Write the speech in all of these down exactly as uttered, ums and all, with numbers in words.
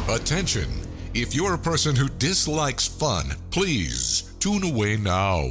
Attention! If you're a person who dislikes fun, please tune away now.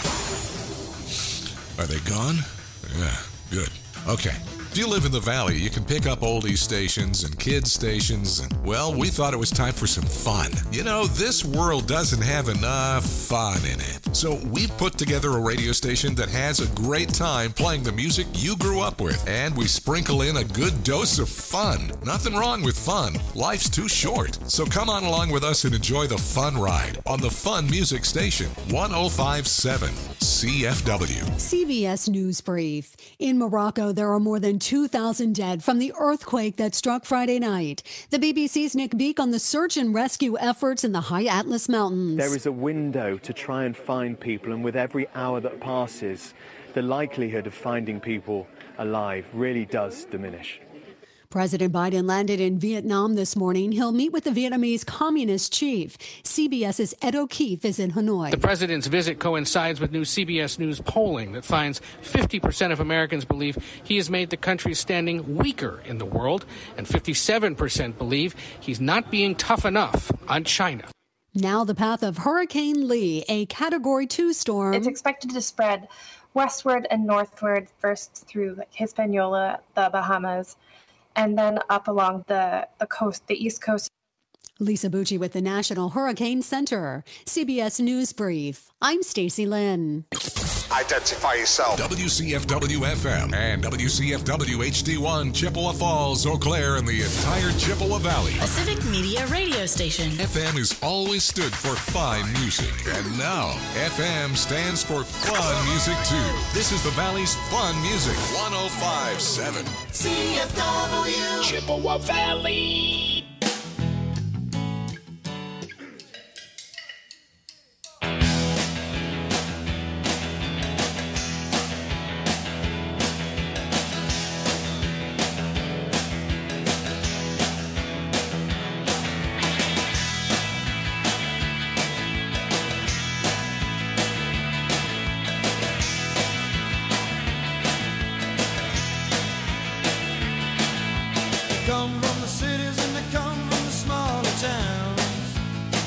Are they gone? Yeah, good. Okay. If you live in the Valley, you can pick up oldies stations and kids stations, and, well, we thought it was time for some fun. You know, this world doesn't have enough fun in it. So we've put together a radio station that has a great time playing the music you grew up with, and we sprinkle in a good dose of fun. Nothing wrong with fun. Life's too short. So come on along with us and enjoy the fun ride on the Fun Music Station, one oh five point seven C F W. C B S News Brief. In Morocco, there are more than two thousand dead from the earthquake that struck Friday night. The B B C's Nick Beak on the search and rescue efforts in the High Atlas Mountains. There is a window to try and find people, and with every hour that passes, the likelihood of finding people alive really does diminish. President Biden landed in Vietnam this morning. He'll meet with the Vietnamese Communist chief. CBS's Ed O'Keefe is in Hanoi. The president's visit coincides with new C B S News polling that finds fifty percent of Americans believe he has made the country's standing weaker in the world, and fifty-seven percent believe he's not being tough enough on China. Now the path of Hurricane Lee, a Category two storm. It's expected to spread westward and northward, first through Hispaniola, the Bahamas, and then up along the, the coast, the east coast. Lisa Bucci with the National Hurricane Center. C B S News Brief. I'm Stacey Lynn. Identify yourself. W C F W F M and W C F W H D one, Chippewa Falls, Eau Claire, and the entire Chippewa Valley. A civic media radio station. F M has always stood for fine music, and now F M stands for fun music too. This is the Valley's fun music, one oh five point seven C F W Chippewa Valley. Come from the cities and they come from the smaller towns.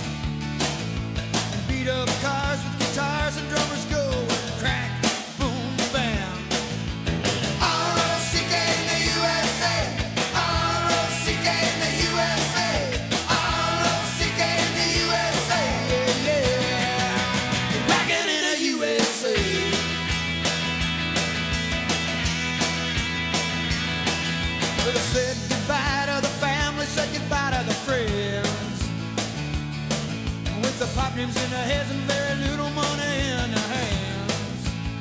And beat up cars with guitars and drummers go crack, boom, bam. R O C K in the U S A. R O C K in the U S A. R O C K in the U S A. Yeah, yeah. Rockin' in the U S A. Well, I said goodbye to the family, said goodbye to the friends. With the pop names in their heads and very little money in their hands.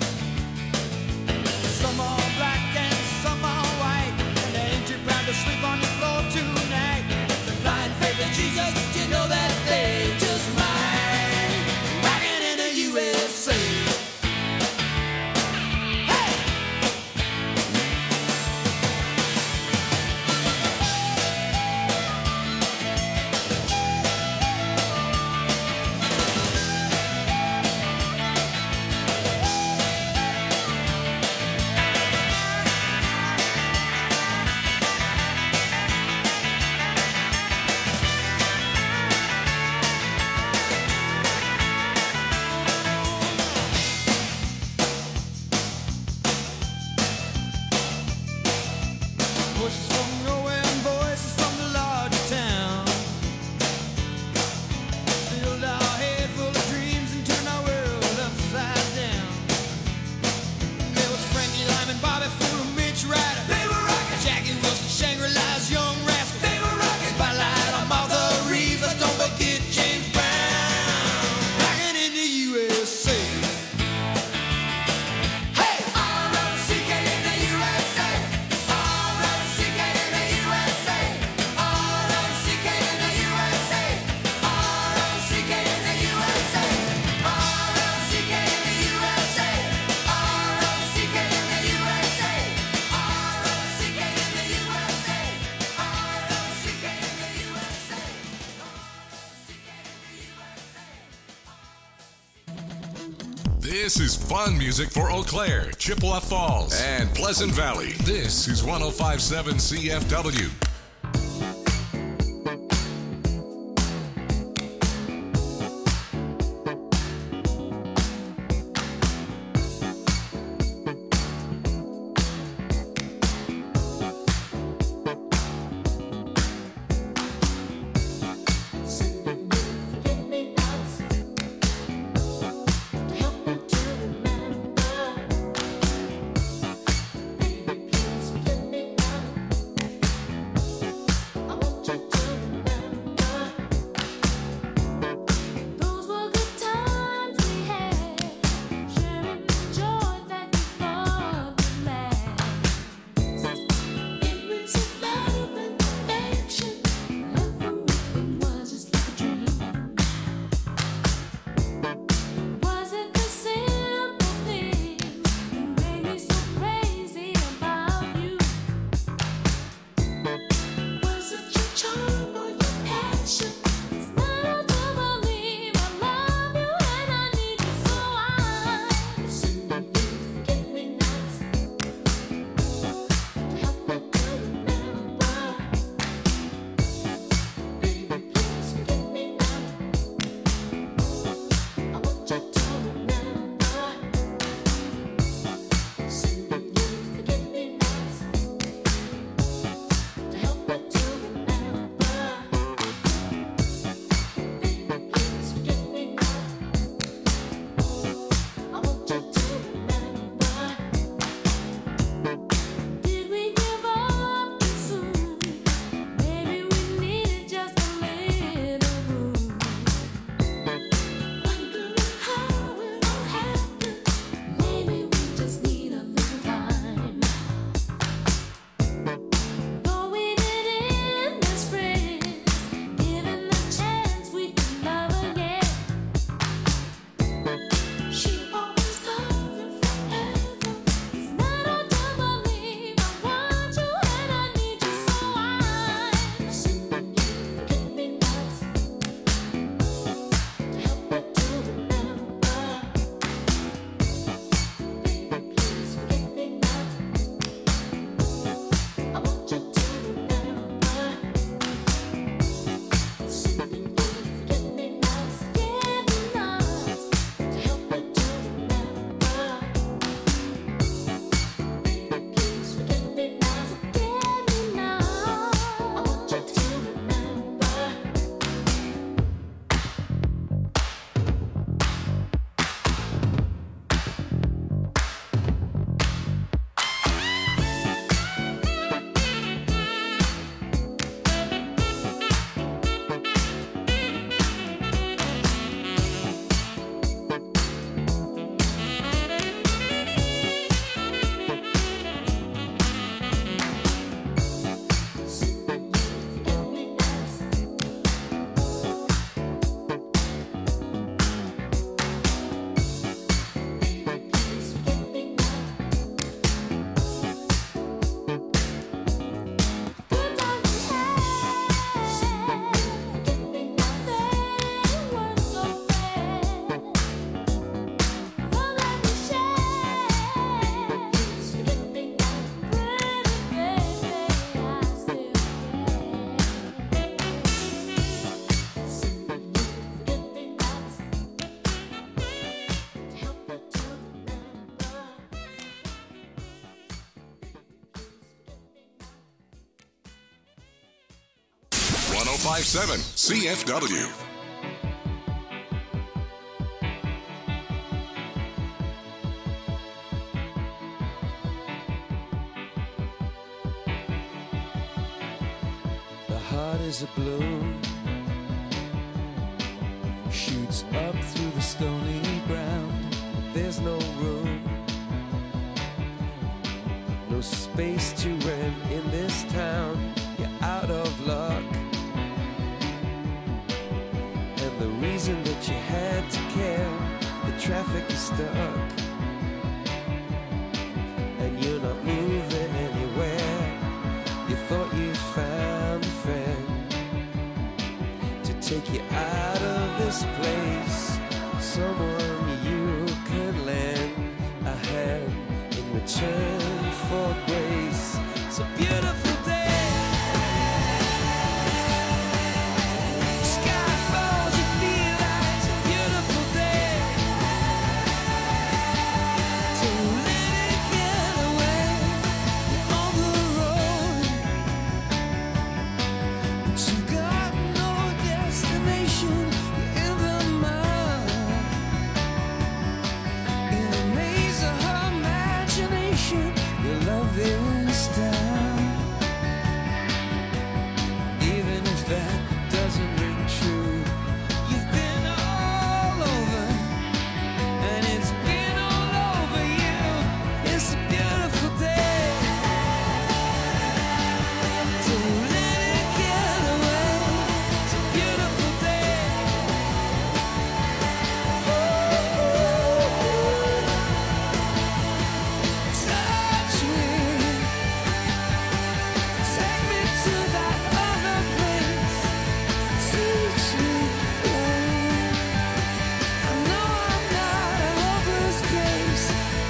Some are black and some are white, and they ain't too proud to sleep on the floor tonight. If they're blind faith in Jesus, you know that they just might. Rockin' in the U S A. Voices from nowhere and voices from the larger town. Filled our head full of dreams and turned our world upside down. There was Frankie Lyman, Bobby Fuller, Mitch Ryder. They were rockin'. Jackie Wilson, Shangri-La's Young Rascals. They were rockin'. Spotlight on Martha Reeves. Let's don't forget James Brown. Rockin' in the U S A. Hey! R O C K in the U S A. R O C K in the U S A. R O C K in the U S A. R O C K in the U S A. R O C K in the U S A. R O C K in the U S A. R O C K in the U S A. R O C K in the U S A. This is fun music for Eau Claire, Chippewa Falls, and Pleasant Valley. This is one oh five point seven C F W. five seven C F W. The heart is a balloon, shoots up through the stony ground. There's no room, no space to rent in this town. You're out of luck, and the reason that you had to care, the traffic is stuck, and you're not moving anywhere. You thought you found a friend to take you out of this place, someone you could lend a hand in return for grace. It's a beautiful day. Sky falls, you feel like it's a beautiful day. So let it get away. You're on the road, but you've got no destination. You're in the mud, in the maze of her imagination. Your love is down, even if that doesn't ring true. You've been all over, and it's been all over you. It's a beautiful day. So let it get away. It's a beautiful day. Touch me, take me to that other place. Teach me, love. I know I'm not a hopeless case.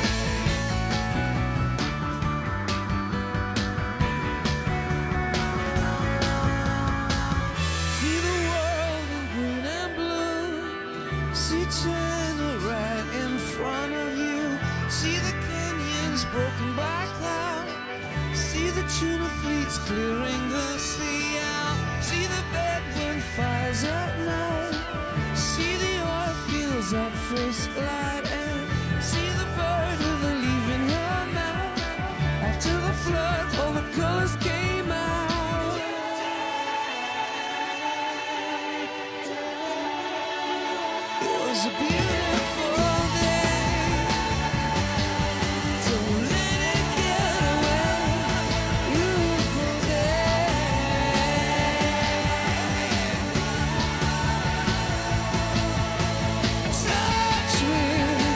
See the world in green and blue. See China right in front of you. See the canyons broken by cloud. See the tuna fleets clearing the sea out. See the bedroom fires at night. See the oil fields at first light. And see the bird with a leaf in her mouth. After the flood, all the colors came out. It was a beautiful day. So let it get away. Beautiful day. Touch me,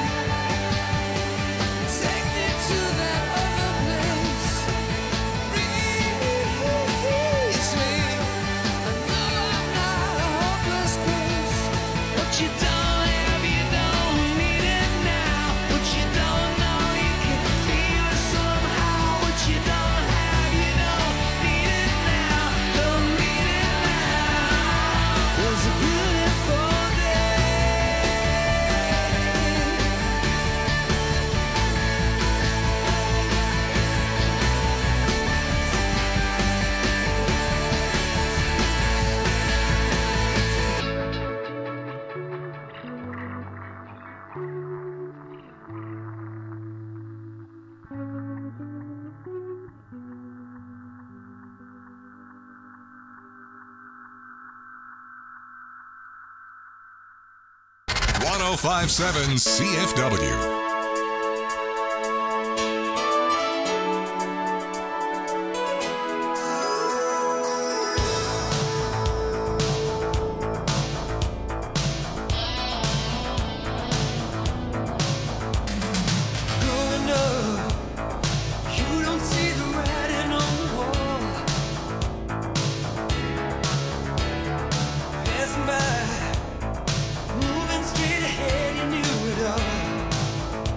take me to that other place. Release me. I know I'm not a hopeless case. What you don't have, you don't need it now. What you don't know, you can feel it somehow. What you don't have, you don't need it now. Don't need it now. It was a beautiful day. one oh five point seven C F W. Growing up, you don't see the writing on the wall. Passing by, moving straight ahead, you knew it all.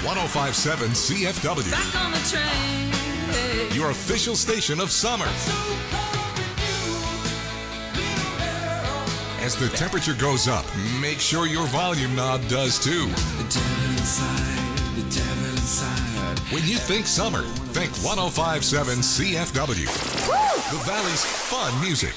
one oh five point seven C F W. Back on the train. Your official station of summer. As the temperature goes up, make sure your volume knob does too. The devil inside, the devil inside. When you think summer, think one oh five point seven C F W. The Valley's fun music.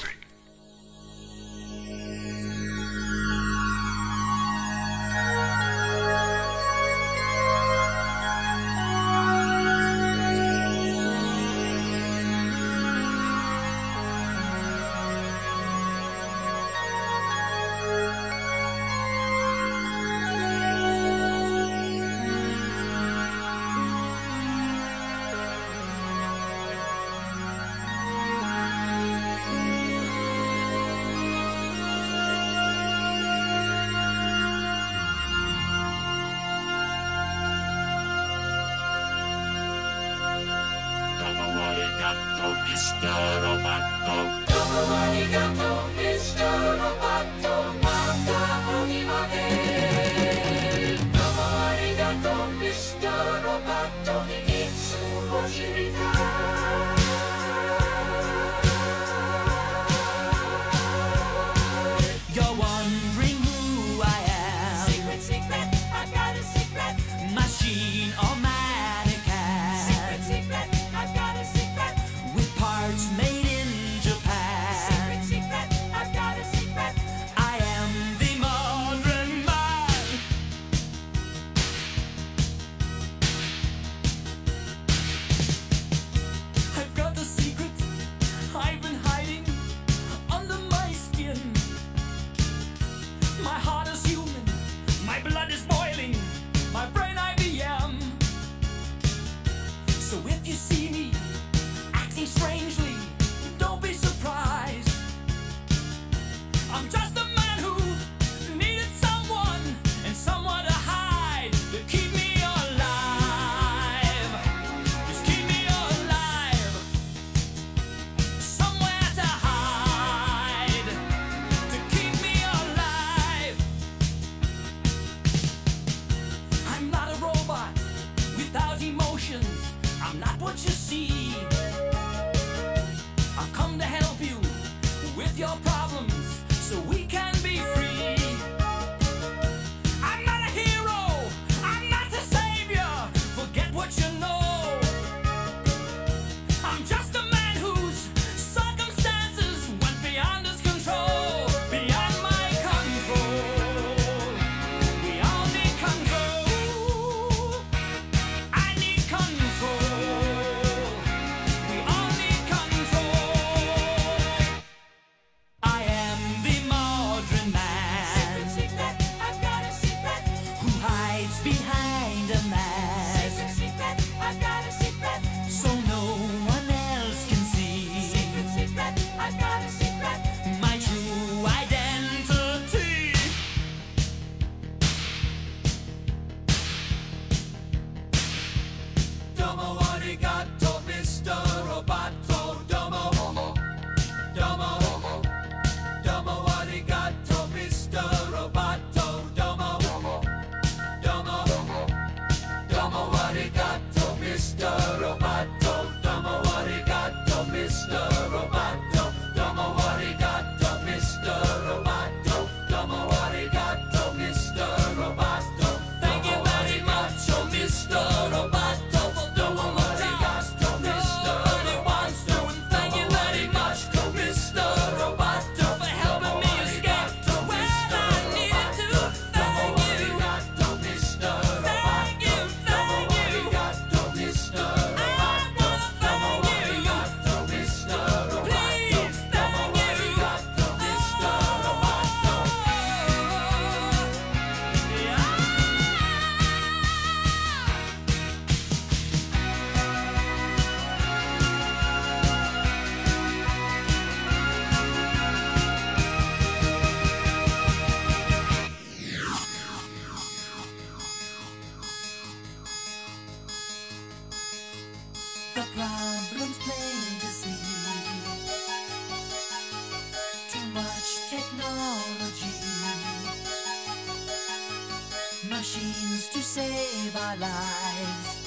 Machines to save of our lives.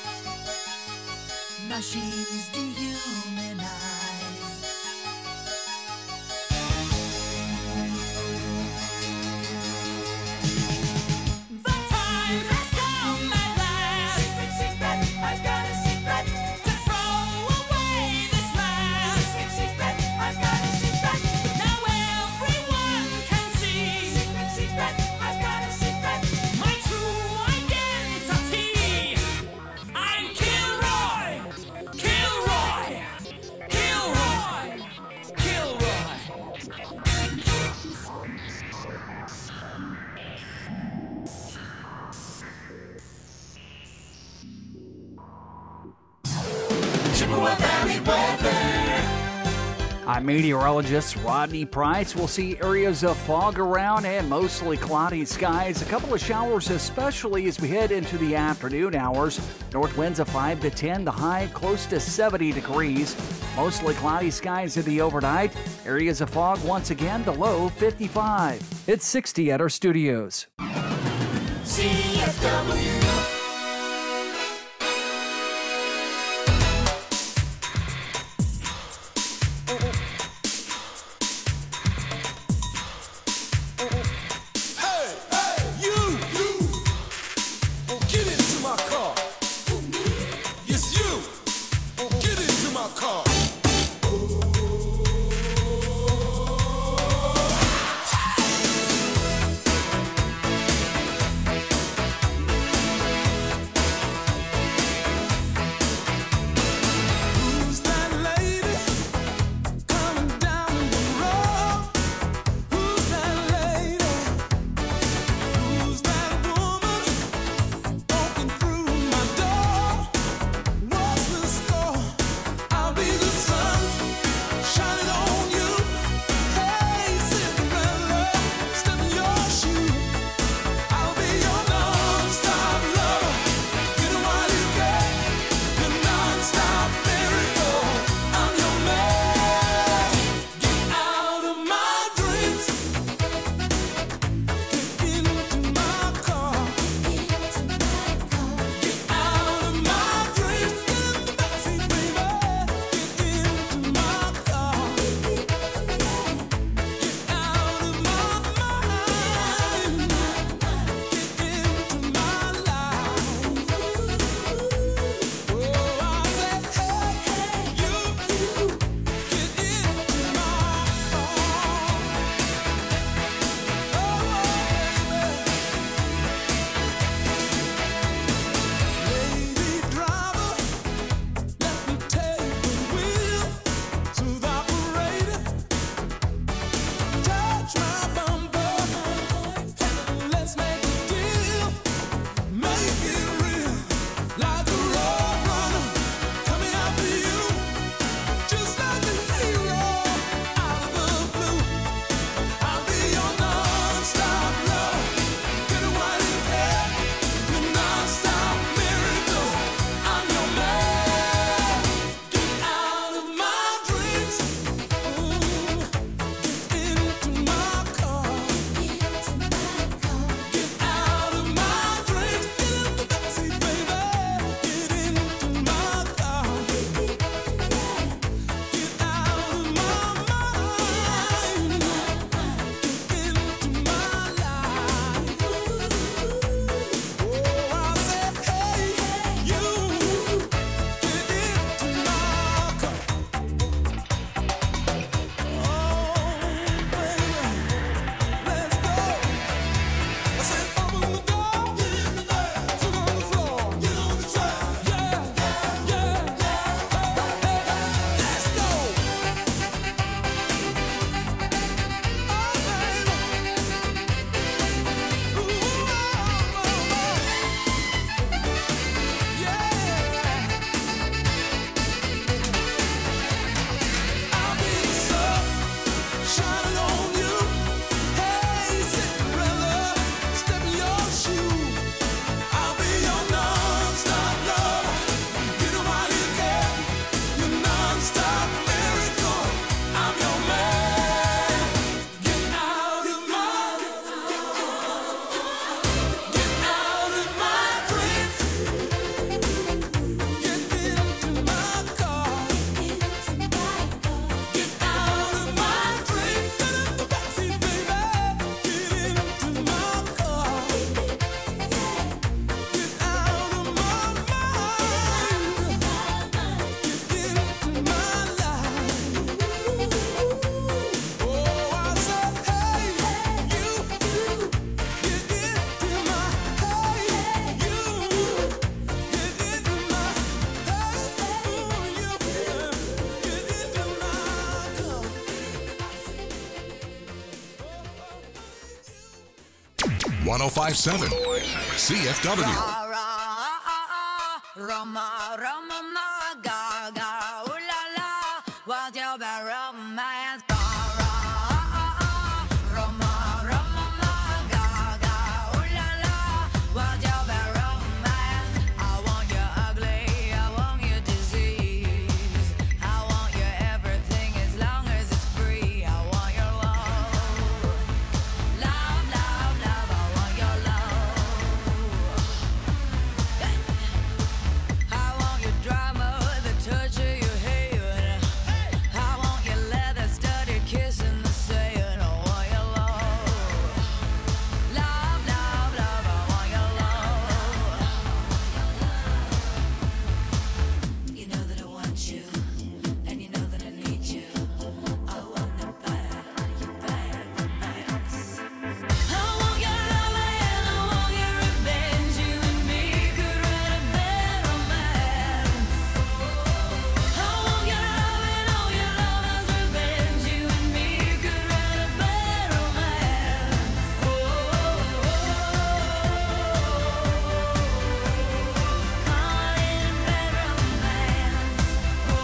Machines dehumanize. The time has come at last. Secret, secret, I've got a secret. To throw away this mask. Secret, secret, I've got a secret. Now everyone can see. Secret, secret, I've got a secret. My true identity. I'm Kilroy. Kilroy. Kilroy. Kilroy. Chippewa Valley weather. I'm meteorologist Rodney Price. We'll see areas of fog around and mostly cloudy skies. A couple of showers, especially as we head into the afternoon hours. North winds of five to ten, the high close to seventy degrees. Mostly cloudy skies in the overnight. Areas of fog once again, the low fifty-five. It's sixty at our studios. C F W. Hey, hey, you, you, get into my car. Yes, you, get into my car. one oh five point seven C F W. Roma, Roma, ma, ga, ga, ooh la la, what's your bad romance? Roma, Roma, ma, ga, ga, ooh la la, what's your bad romance? I want you ugly, I want you disease, I want you everything as long as it's free. I want your love, love, love, love, I want your love. I want your drama, the touch of your hand. I want your leather studded kiss in the sand. I want your love, love, love, love. I want your love. You know that I want you, and you know that I need you. I want the bad, your bad romance. I want your love and I want your revenge. You and me could write a bad romance. I want your love and all your lovers' revenge. You and me could write a bad romance. Oh, call it a bad romance. Oh,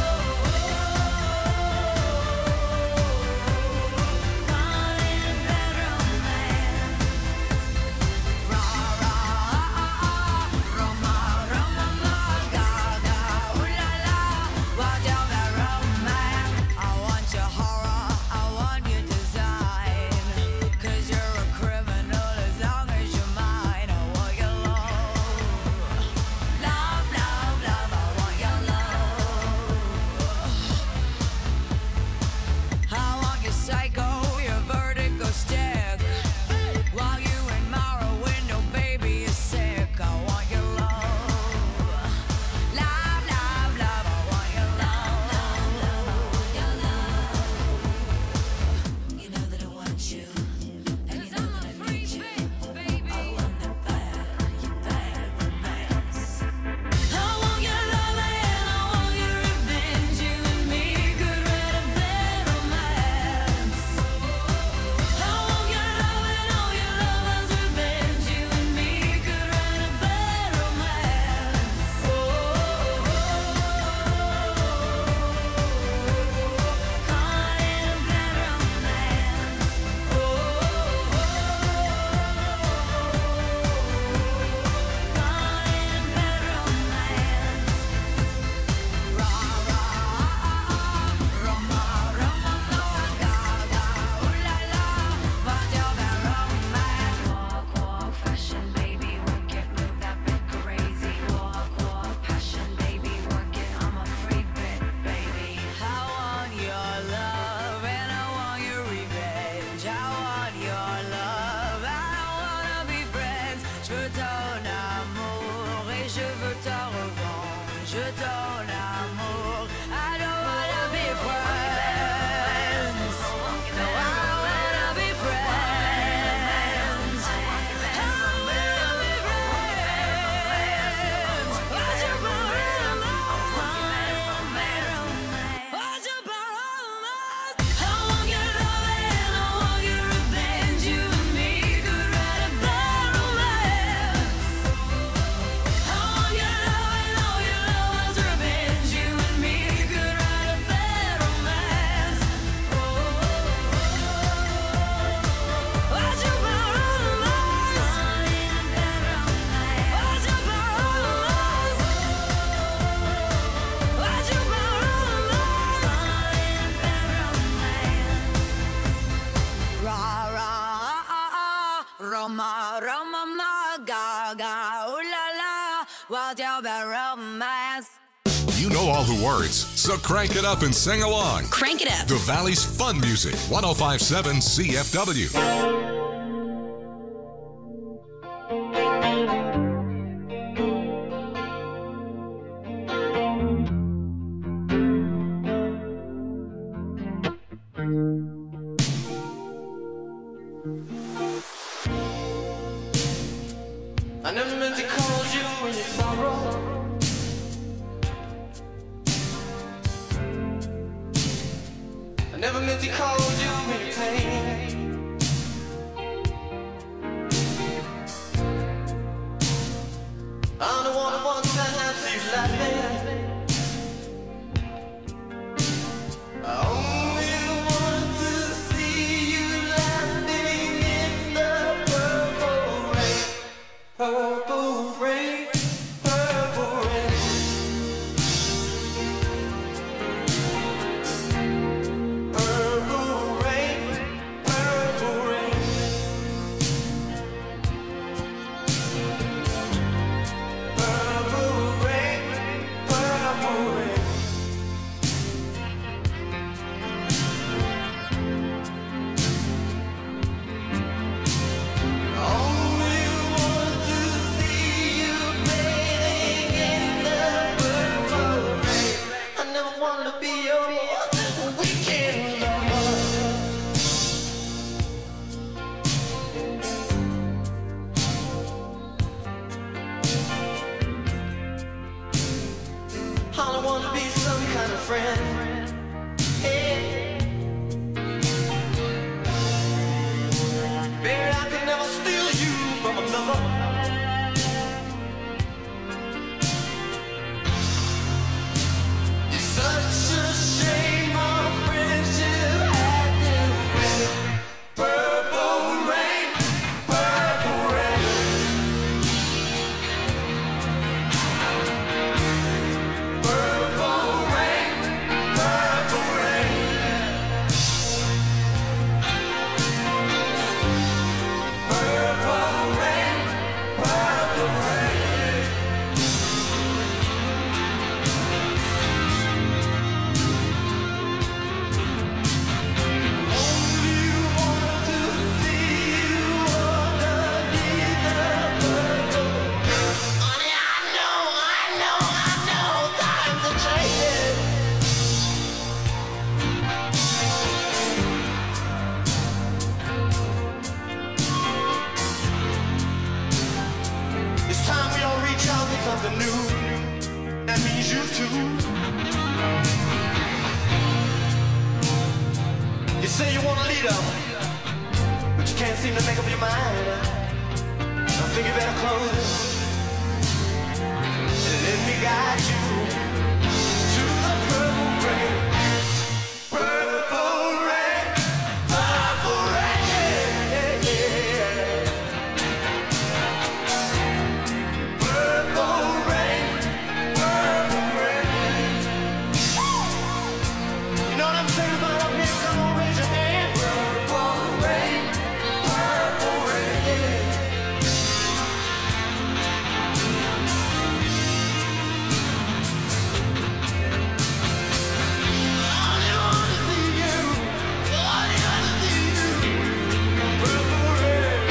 call it a bad romance. Ra ra Roma, Roma, ma, ga, ga, ooh la la, what's your bad romance? I want your horror, I want your design, 'cause you're a criminal as long as you're mine. I want your love, love, love, love. I want your love. I want your psycho, your vertigo stick, while you admire a window, baby, you're sick. I want your love, love, love, love. I want your love, your love. You know that I want you, and you know that I need you. I want the bad, your bad romance. I want your love and I want your revenge. You and me could write a bad romance. I want your love and all your lovers' revenge. You and me could write a bad romance. Oh, call it a bad romance. Oh, call it a bad romance. Ra ra Roma, Roma, ma, ga, ga, ooh la la, what's your bad romance? Walk, walk, fashion, baby, work it, move that bit crazy. Walk, walk, passion, baby, work it, I'm a free bit, baby. I want your love and I want your revenge. I want your love, I wanna be friends. Je veux ton amour et je veux ta revanche. Je ton amour, I don't wanna be friends. No, I wanna be friends. I wanna be friends. What's your bad romance? What's your bad romance? I want your love and I want your revenge. You and me could write a bad romance. I want your love and all your lovers' revenge. You and me could write a bad romance. Oh, what's your bad romance? What's your bad romance? What's your bad romance? Ra ra Roma, Roma, ma, ga, ga, ooh la la, what's your bad romance? You know all the words, so crank it up and sing along. Crank it up. The Valley's fun music, one oh five point seven C F W. I never meant to call you in your sorrow. I never meant to call you in your pain. All I wanna be some kind of friend. Hey. Baby, I can never steal you from another. It's such a shame our friendship had to end. Purple rain, purple rain. Purple rain, purple rain. Purple rain, purple rain. Only want to see you underneath the purple. Honey, I know, I know, I know, times are changing. It's time we all reach out for something new. That means you too. You say you want a leader, but you can't seem to make up your mind. I think you better close it and let me guide you to the purple rain. Purple rain, purple rain. Purple rain, purple rain. You know what I'm saying about up here? Come on, raise your hand. Purple rain, purple rain. Only wanna see you. Only wanna see you. Purple rain.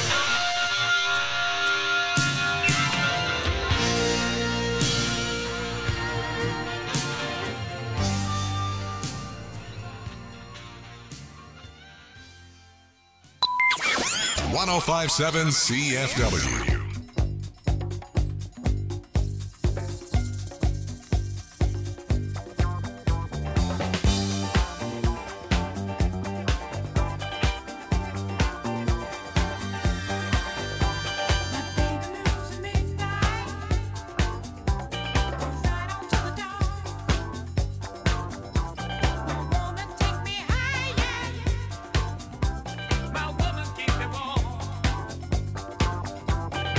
one oh five point seven C F W. My woman keep me warm.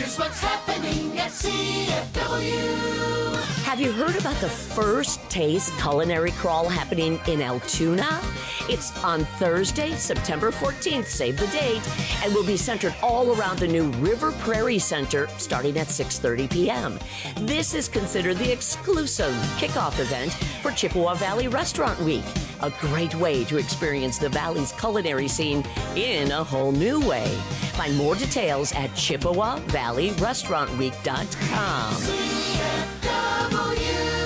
Here's what's happening at C F W. Have you heard about the First Taste Culinary Crawl happening in Altoona? It's on Thursday, September fourteenth, save the date, and will be centered all around the new River Prairie Center starting at six thirty p.m. This is considered the exclusive kickoff event for Chippewa Valley Restaurant Week, a great way to experience the Valley's culinary scene in a whole new way. Find more details at Chippewa Valley Restaurant Week dot com. C F W.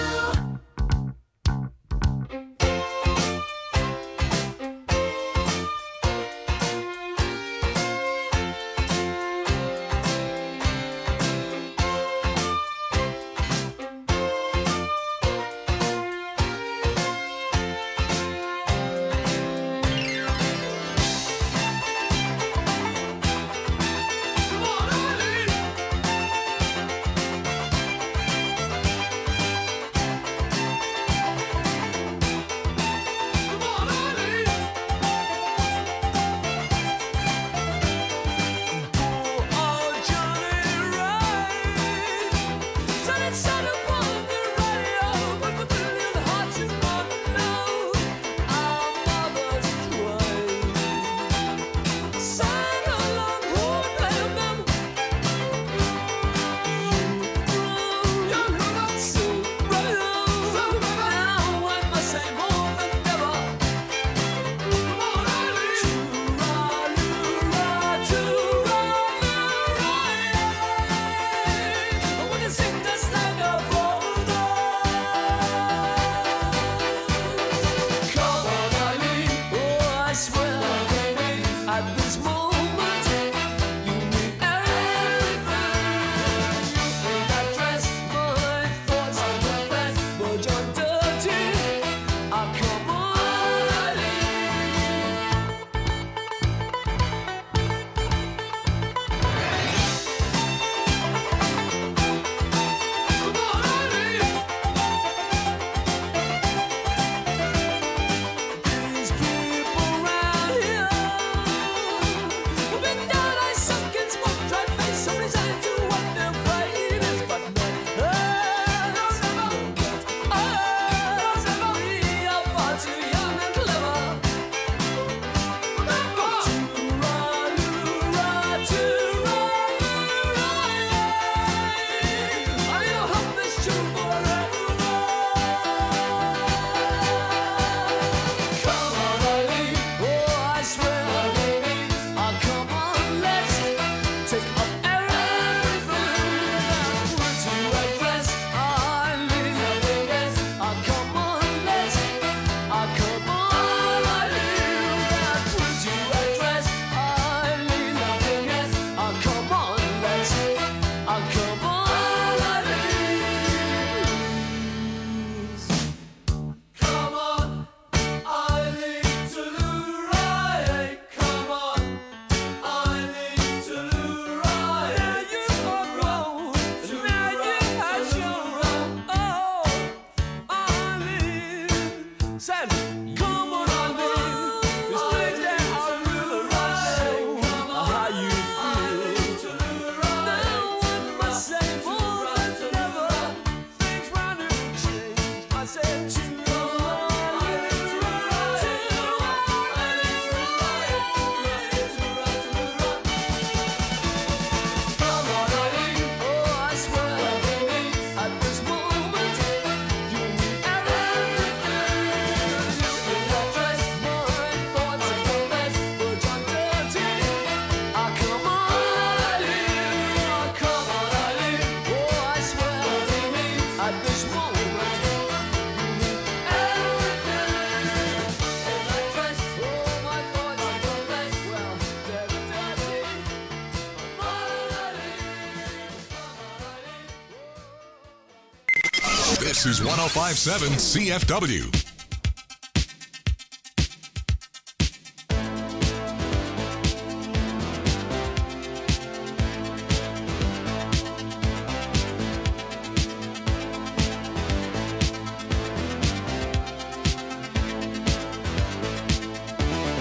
This is one oh five point seven C F W.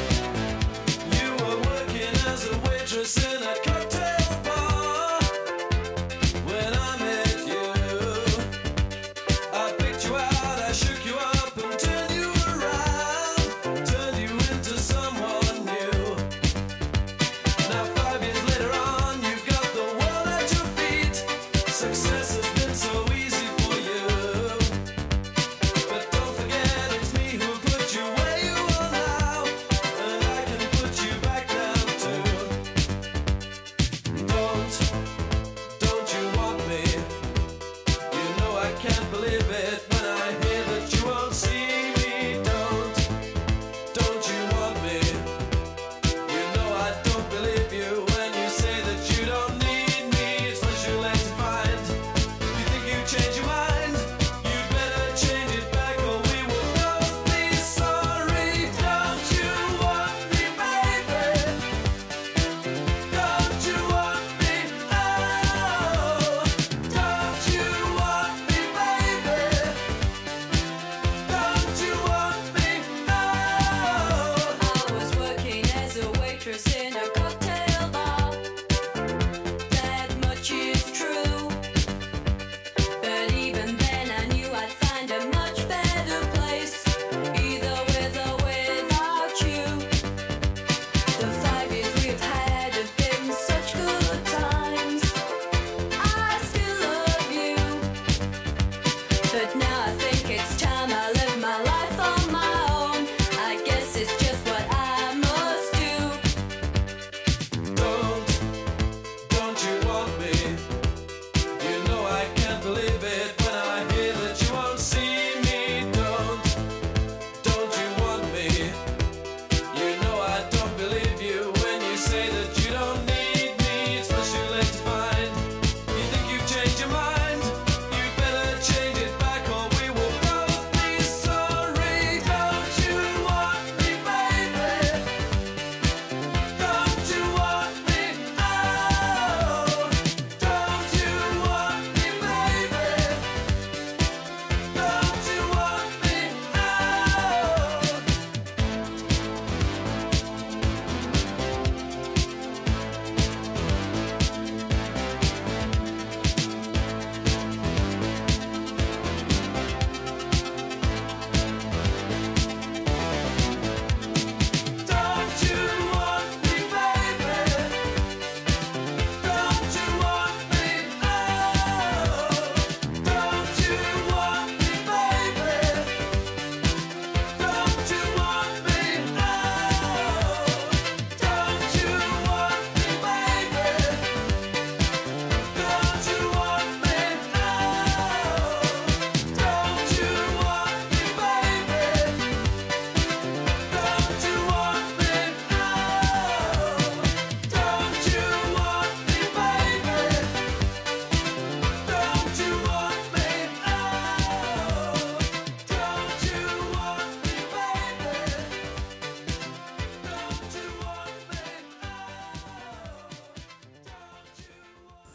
You were working as a waitress in a cocktail bar.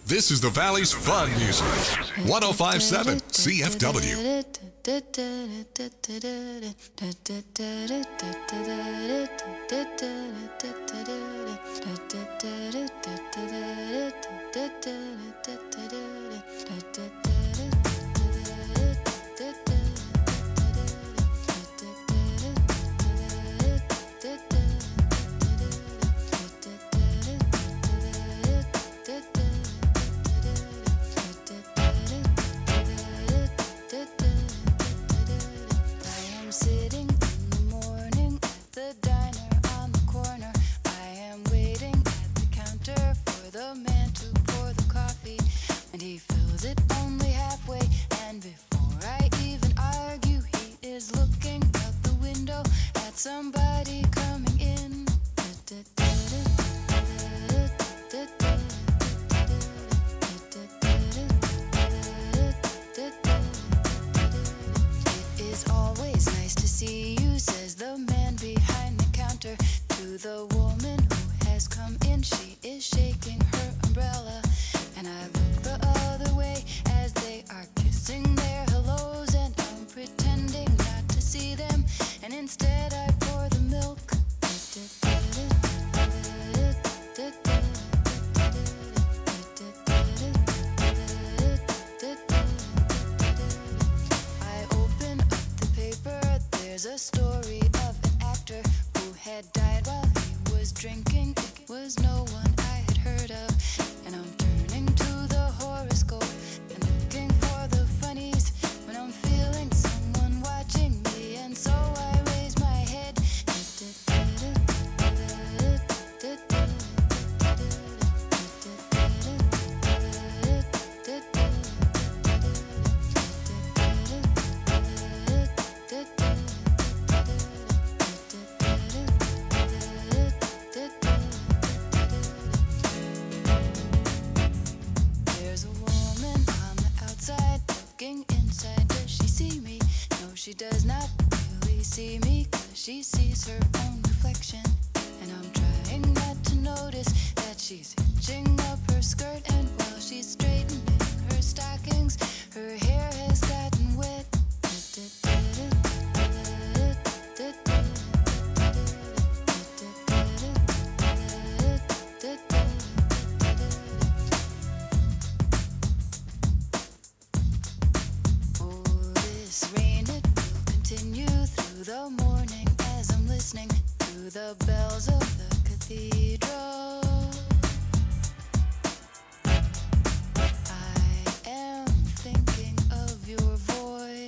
This is the Valley's fun music. one oh five point seven C F W. Somebody coming in. It is always nice to see you, says the man behind the counter to the woman who has come in. She is shaking her umbrella, and I look the other way as they are kissing their hellos, and I'm pretending not to see them, and instead I pour the milk. I open up the paper, there's a story of an actor who had died while he was drinking. It was no one I had heard of, and I'm turning to the horoscope and looking for the funnies when I'm feeling someone watching me, and so I raise my head. There's a woman on the outside looking inside. Does she see me? No, she does not really see me, 'cause she sees her own reflection. And I'm trying not to notice that she's hitching up her skirt, and while she's straightening her stockings, her hair has gotten wet. Oh, this rain, it will continue through the morning as I'm listening to the bells of the cathedral. I am thinking of your voice.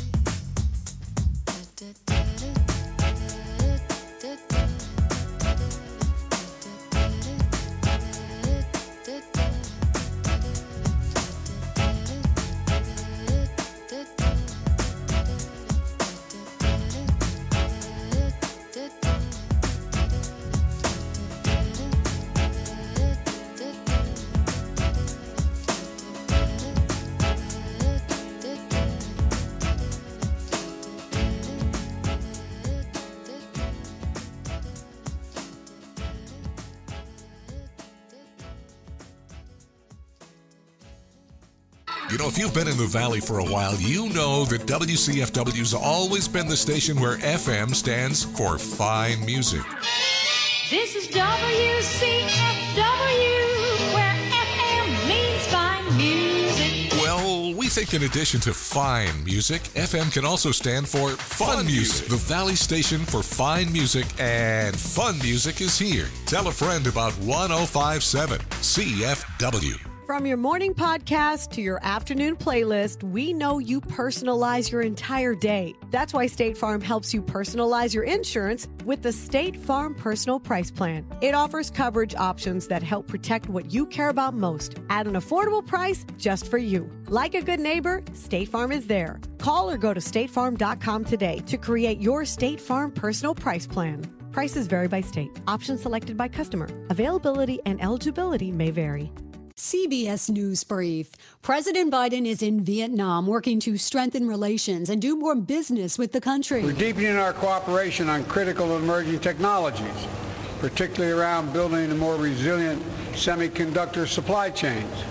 You know, if you've been in the Valley for a while, you know that W C F W's always been the station where F M stands for fine music. This is W C F W, where F M means fine music. Well, we think in addition to fine music, F M can also stand for fun music. The Valley station for fine music, and fun music is here. Tell a friend about one oh five point seven C F W. From your morning podcast to your afternoon playlist, we know you personalize your entire day. That's why State Farm helps you personalize your insurance with the State Farm Personal Price Plan. It offers coverage options that help protect what you care about most at an affordable price just for you. Like a good neighbor, State Farm is there. Call or go to state farm dot com today to create your State Farm Personal Price Plan. Prices vary by state. Options selected by customer. Availability and eligibility may vary. C B S News Brief. President Biden is in Vietnam working to strengthen relations and do more business with the country. We're deepening our cooperation on critical and emerging technologies, particularly around building a more resilient semiconductor supply chains.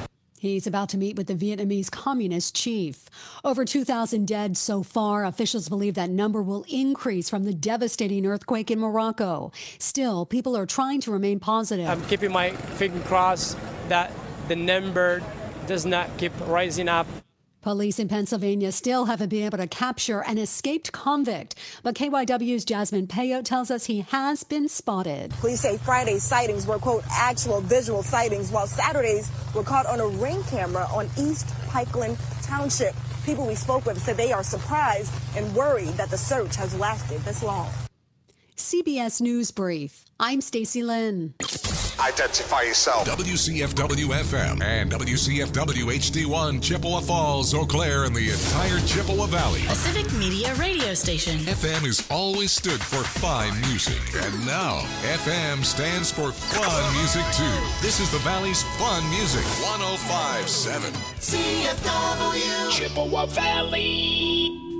He's about to meet with the Vietnamese Communist chief. Over two thousand dead so far. Officials believe that number will increase from the devastating earthquake in Morocco. Still, people are trying to remain positive. I'm keeping my finger crossed that the number does not keep rising up. Police in Pennsylvania still haven't been able to capture an escaped convict, but K Y W's Jasmine Payo tells us he has been spotted. Police say Friday's sightings were, quote, actual visual sightings, while Saturdays were caught on a ring camera on East Pikeland Township. People we spoke with said they are surprised and worried that the search has lasted this long. C B S News Brief. I'm Stacey Lynn. Identify yourself. W C F W F M and W C F W H D one, Chippewa Falls, Eau Claire, and the entire Chippewa Valley. A Civic Media radio station. F M has always stood for fine music, and now F M stands for fun music too. This is the Valley's fun music. one oh five point seven C F W Chippewa Valley.